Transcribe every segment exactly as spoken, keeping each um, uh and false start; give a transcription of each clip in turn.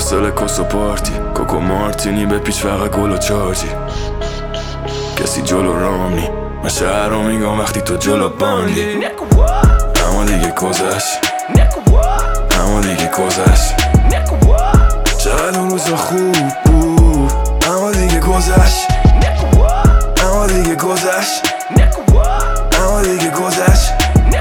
حوصله کس و پارتی کوکو مارتینی به پیچ فقط گل و چارجی کسی جلو رام نی من شهر رو میگم وقتی تو جلو باندی اما دیگه گذشت اما دیگه گذشت چقدر اون روزا خوب بود اما دیگه گذشت اما دیگه گذشت اما دیگه گذشت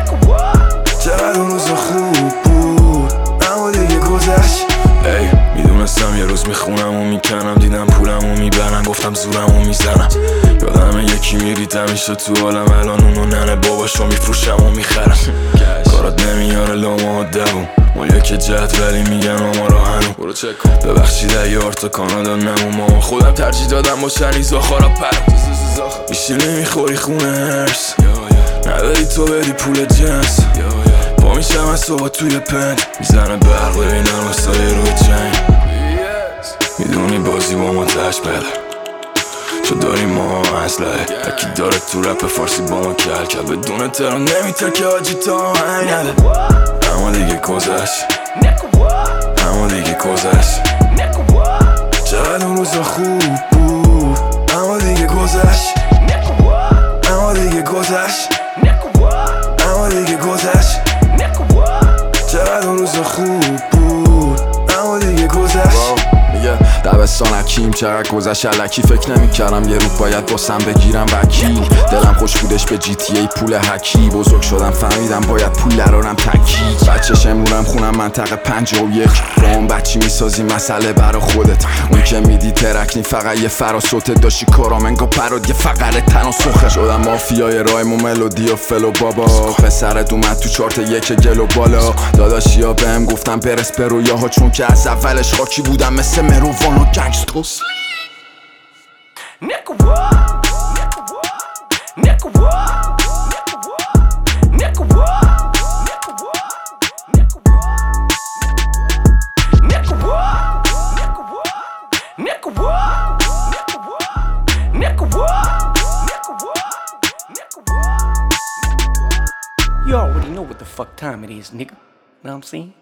چقدر اون روزا خوب بود اما دیگه گذشت ای میدونستم یه روز میخونم و میکنم دیدم پولم و میبرم گفتم زورم و میزنم یادم یکی میرید همیشه تو عالم الان اونو ننه باباشو میفروشم و میخرم کارات نمیاره لامه ها دوم مالیه که جد ولی میگن آما را هنو برو چک کن ببخشید ایار تا کانادا نمو ما خودم ترجیح دادم با شنیز آخارا پرم میشینی میخوری خونه هرس نداری تو بدی پول جنس پا میشم از صبح توی پنج میزنه برق ببینم واسای روی جنگ میدونی بازی با ما تش بده تو داری ما اسلحه هرکی داره تو رپ فارسی با ما کل کل بدون تران نمیتر که آجی تا هنگ نده اما دیگه گذشت اما دیگه گذشت چقدر اون روزا خوب بود اما دیگه گذشت اما دیگه گذشت اما دیگه گذشت چقدر اون روزا خوب بود اما دیگه گذشت دبستان حکیم چقدر گذشت الکی فکر نمیکردم یه روز باید باسم بگیرم وکیل دلم خوش بودش به جی تی ای پول حکی بزرگ شدم فهمیدم باید پول درارم تکی بچه شمرونم خونم منطقه پنجاه و یک رام بچی میسازی مسئله برا خودت اون که میدی ترکنی فقط یه فراسوته داشتی کارام انگا پراد یه فقره تناسخه شدم مافیای رایم و ملودی و فلو بابا پسرت اومد تو چارت یک گلو بالا داداشی ها بهم گفتم برس به رویاها چون که از اولش خاکی بودم مثل مروان و گنگستوس You already know what the fuck time it is, nigga. Know what I'm saying?